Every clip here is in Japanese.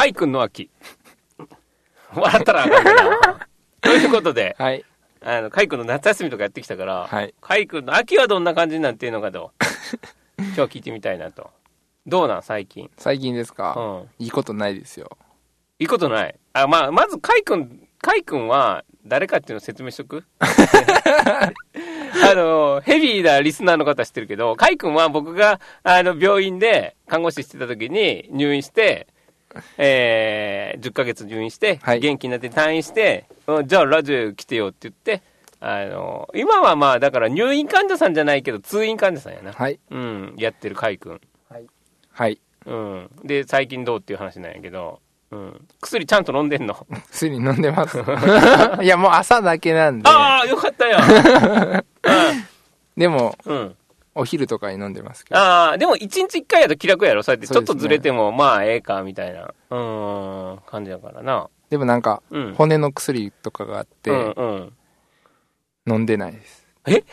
カイ君の秋。笑ったらあかんな。ということで、 はい。 カイ君の夏休みとかやってきたから、 はい。 カイ君の秋はどんな感じになっているのかと、今日は聞いてみたいなと。どうなん最近。 最近ですか？ うん。 いいことないですよ。 いいことない。まずカイ君は誰かっていうのを説明しとくヘビーなリスナーの方知ってるけど、カイ君は僕が、病院で看護師してた時に入院して、10ヶ月入院して、 はい、 元気になって退院して、じゃあラジオ来てよって言って、今はまあ、だから入院患者さんじゃないけど、通院患者さんやな。 はい。 うん、やってるカイ君。 はい。はい。 うん。で、最近どうっていう話なんやけど、うん。薬ちゃんと飲んでんの？ 薬飲んでます。いや、もう朝だけなんで。 ああ、よかったよ。 でも、 うん。 お昼とかに飲んでますけど。 ああ、でも1日1回やと気楽やろ。そうやってちょっとずれても、まあええか、みたいな、感じだからな。 でもなんか、 うん、 骨の薬とかがあって、 うんうん、 飲んでないです。 え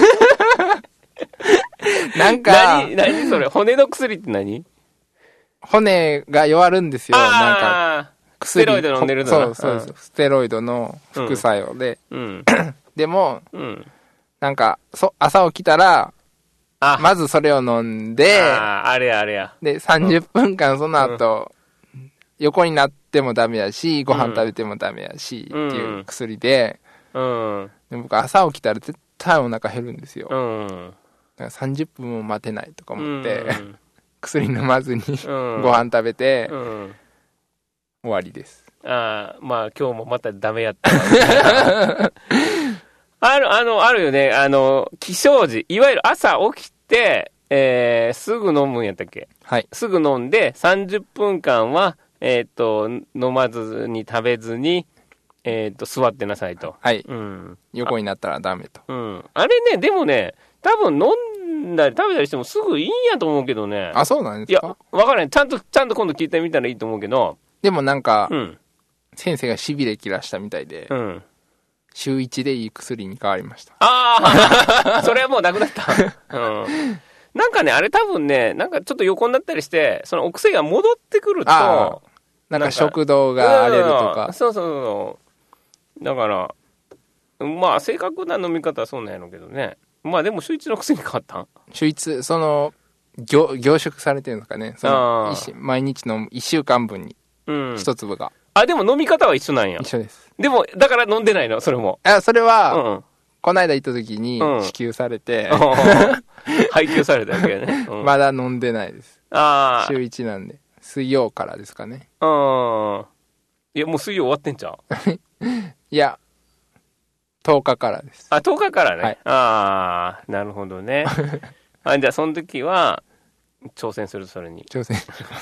なんか、 何それ骨の薬って何？ 骨が弱るんですよ。なんか、 ステロイド飲んでるの？ そうです、ステロイドの副作用で。 うん、 でも、 うん、 なんか、朝起きたら、まずそれを飲んで、 あれや。 で、30分間その後、横になってもダメやし、ご飯食べてもダメやし、っていう薬で、で僕朝起きたら絶対お腹減るんですよ。だから30分も待てないとか思って、薬飲まずにご飯食べて、終わりです。 まあ今日もまたダメやったわ。あるよね。起床時、いわゆる朝起きて、すぐ飲むんやったっけ？ はい。 すぐ飲んで、30分間は、飲まずに食べずに、座ってなさいと。 はい。 うん。 横になったらダメと。 うん。あれね、でもね、多分飲んだり食べたりしてもすぐいいんやと思うけどね。 あ、そうなんですか？ いや、わからない。ちゃんと今度聞いてみたらいいと思うけど。 でもなんか、 うん。 先生がしびれ切らしたみたいで、 うん。 週1でいい薬に変わりました。 ああそれはもうなくなった。うん。なんかね、あれ多分ね、なんかちょっと横になったりして、そのお薬が戻ってくると、 なんか食道が荒れるとか。 そう。だから、まあ正確な飲み方はそうなんやろうけどね。まあでも週1の薬に変わったん？ 週1、凝縮されてるんですかね。毎日飲む1週間分に1粒が。 でも飲み方は一緒なんや。 一緒です。 でも、だから飲んでないの、それも。 それは、この間行った時に支給されて、 配給されたわけね。 まだ飲んでないです。週1なんで。水曜からですかね。 いや、もう水曜終わってんちゃう？ いや、10日からです。 10日からね。 はい、 なるほどね。じゃあ、その時は、挑戦する、それに。 挑戦。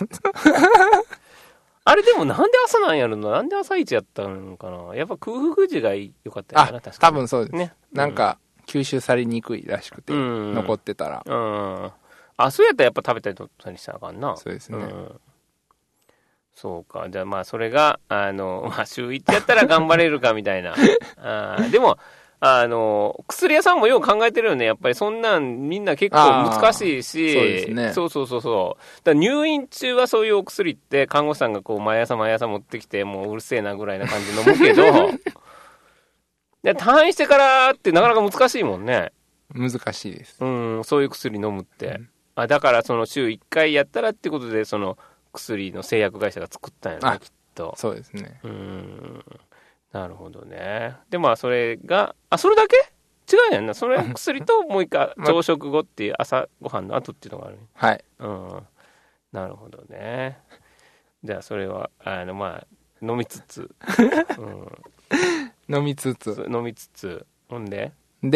あれでもなんで朝なんやろな。なんで朝一やったのかな。やっぱ空腹時が良かったよな、確かに。 多分そうです。 ね。 なんか、吸収されにくいらしくて、残ってたら。 そうやったらやっぱ食べたりとったりしたらあかんな。 そうですね。 そうか。じゃあまあそれが、週1やったら頑張れるかみたいな。でも、薬屋さんもよう考えてるよね。やっぱりそんなんみんな結構難しいし。 そうですね。 そう。だから入院中はそういうお薬って看護師さんがこう毎朝持ってきてもううるせえなぐらいな感じで飲むけど、で退院してからってなかなか難しいもんね。 難しいです。 そういう薬飲むって。だからその週1回やったらってことでその薬の製薬会社が作ったんやね、きっと。 そうですね。 なるほどね。でまあそれがそれだけ違うやんな。それ薬ともう一回朝食後っていう朝ごはんの後っていうのがある、ね。 はい。 なるほどね。じゃあそれはまあ飲みつつ、 飲みつつほんで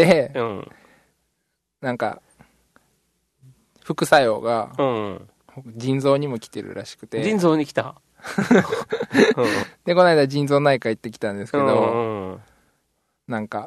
なんか副作用が腎臓にも来てるらしくて。 腎臓に来た。 でこの間腎臓内科行ってきたんですけど、なんか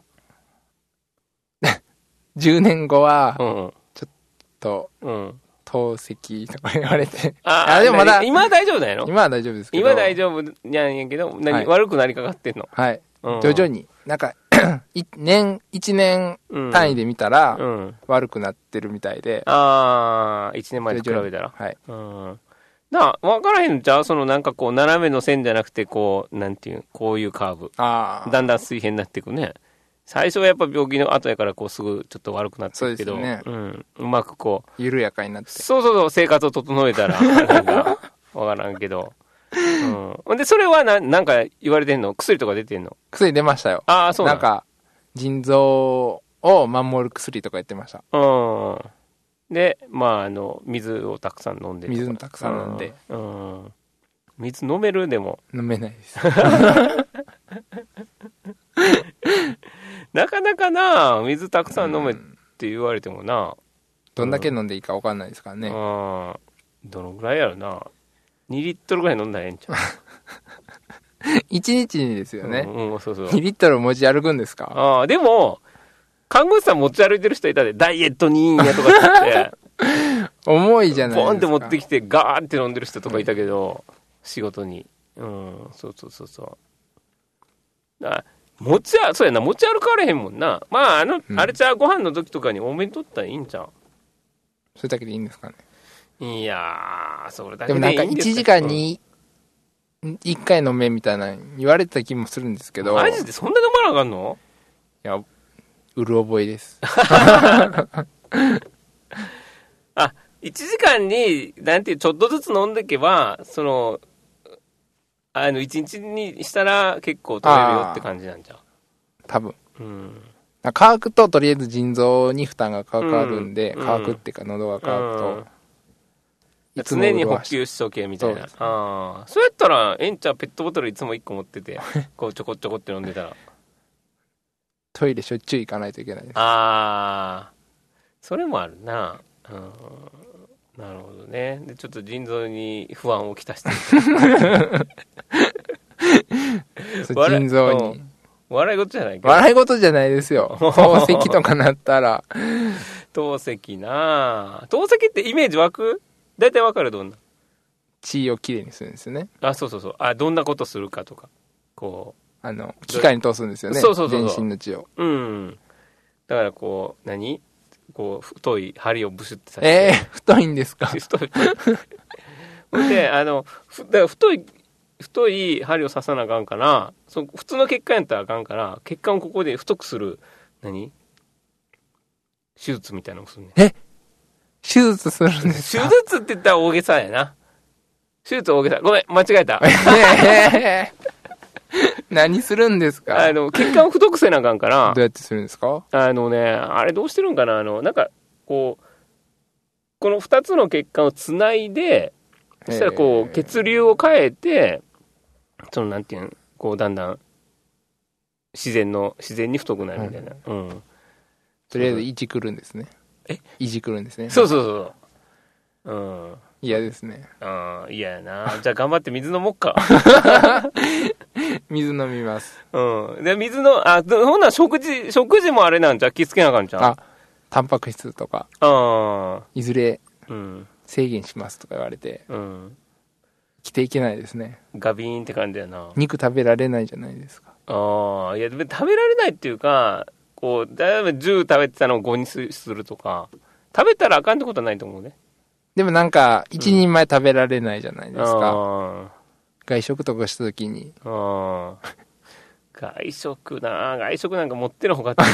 10年後はちょっと透析とか言われて、 でもまだ今は大丈夫だよ。 今は大丈夫ですけど。 今は大丈夫なんやけど、悪くなりかかってんの？ はい。徐々になんか1年単位で見たら悪くなってるみたいで。 1年前と比べたら。 はい。 だなあ、わからへんのちゃう？そのなんかこう、斜めの線じゃなくて、こう、なんていう、こういうカーブ。だんだん水平になっていくね。最初はやっぱ病気の後やから、こう、すぐちょっと悪くなってるけど、 そうですね。 うまくこう、 緩やかになって。 そう、生活を整えたら、なんか、わからんけど。で、それはなんか言われてんの？薬とか出てんの？ 薬出ましたよ。 ああ、そうなんか、腎臓を守る薬とか言ってました。 で、まあ、水をたくさん飲んで。 水たくさん飲んで。 水飲める？でも。 飲めないです。 なかなかな、水たくさん飲めって言われてもな。 どんだけ飲んでいいか分かんないですからね。 どのぐらいやろな。2リットルぐらい飲んだらええんちゃう 1日にですよね。 そう。 2リットル持ち歩くんですか？ でも、看護師さん持ち歩いてる人いたで、ダイエットにいいんやとかって重いじゃないですか。 ポンって持ってきてガーって飲んでる人とかいたけど、仕事に。そう。そうやな、持ち歩かれへんもんな。まあ、あれちゃう、ご飯の時とかに多めに取ったらいいんちゃう？ それだけでいいんですかね。 いやー、それだけでいいんですか。 でもなんか1時間に1回飲めみたいな言われてた気もするんですけど。 マジでそんな飲まなあかんの？ いや、うる覚えです。 1時間に、なんていう、ちょっとずつ飲んでいけば、1日にしたら結構取れるよって感じなんじゃん。 多分。乾くととりあえず腎臓に負担がかかるんで、乾くっていうか喉が乾くと。 常に補給しとけみたいな。そうやったら、エンちゃんペットボトルいつも1個持ってて、こうちょこって飲んでたら。 トイレしょっちゅう行かないといけないです。 それもあるな。なるほどね。で、ちょっと腎臓に不安をきたして腎臓に。 笑い事じゃないけど。 笑い事じゃないですよ。透析とかなったら。 透析な。透析ってイメージ湧く？大体わかる？どんな？ 血をきれいにするんですよね。 そう。どんなことするかとか。こう。 機械に通すんですよね。 そう。 全身の血を。 だからこう、こう、太い針をブシュってさせて。 太いんですか？ 太い。で、だから太い針を刺さなあかんから、普通の血管やったらあかんから、血管をここで太くする、手術みたいなのをするね。 手術するんですか？ 手術って言ったら大げさやな。手術大げさ。ごめん、間違えた。 何するんですか？ 血管を太くせなあかんから。 どうやってするんですか？ あれどうしてるんかな、なんか、この2つの血管をつないで、そしたらこう、血流を変えて、なんていうの、こう、だんだん、自然に太くなるみたいな。 とりあえず、いじくるんですね。いじくるんですね。 そう。 嫌ですね。 嫌やな。じゃあ頑張って水飲もっか。 水飲みます。 で、ほんなら食事もあれなんじゃ、気付けなあかんじゃん。 タンパク質とか、いずれ、制限しますとか言われて、生きていけないですね。 ガビーンって感じやな。 肉食べられないじゃないですか。 いや、食べられないっていうか、こう、だいぶ10食べてたのを5にするとか、食べたらあかんってことはないと思うね。 でもなんか、一人前食べられないじゃないですか。外食とかしたときに。 外食なんか持ってるほかって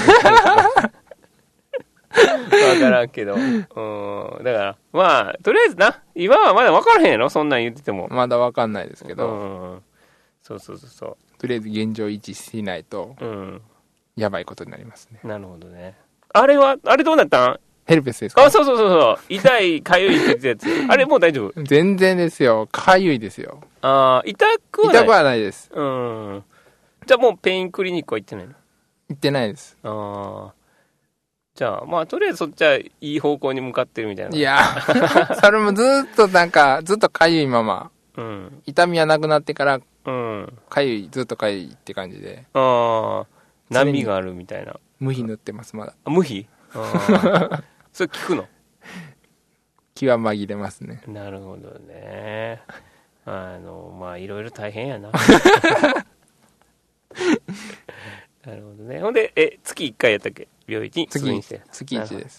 わからんけど。だから、まあ、とりあえずな、今はまだ分からへんやろ、そんなん言ってても。 まだ分かんないですけど。 そう。 とりあえず現状維持しないと、やばいことになりますね。 なるほどね。あれどうなったん？ ヘルペスですか？ そう。痛い、かゆいってやつ。あれもう大丈夫？ 全然ですよ。かゆいですよ。 痛くはないです。 じゃあもうペインクリニックは行ってないの？ 行ってないです。 じゃあ、まあ、とりあえずそっちはいい方向に向かってるみたいな。 いや、それもずっとかゆいまま。痛みはなくなってから、ずっとかゆいって感じで。 波があるみたいな。 無比塗ってます、まだ。 無比？それ効くの？ 気は紛れますね。 なるほどね。まあ、いろいろ大変やな。なるほどね。ほんで、月1回やったっけ？病院に通院して。 月1です。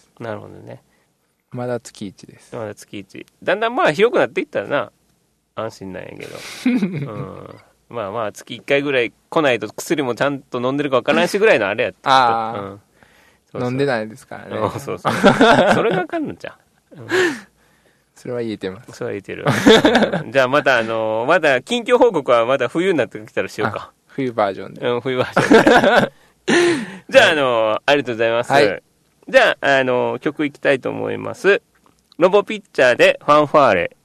なるほどね。 まだ月1です。 まだ月1。だんだんまあ広くなっていったらな。 安心なんやけど。まあまあ、月1回ぐらい来ないと薬もちゃんと飲んでるかわからないしぐらいのあれやった。 ああ、飲んでないですからね。 そう。それがわかんのじゃん。 それは言えてます。 それは言えてる。じゃあまたまだ近況報告はまだ冬になってきたらしようか。 冬バージョンで。 冬バージョンで。じゃあありがとうございます。はい、じゃあ曲いきたいと思います。ロボピッチャーでファンファーレ。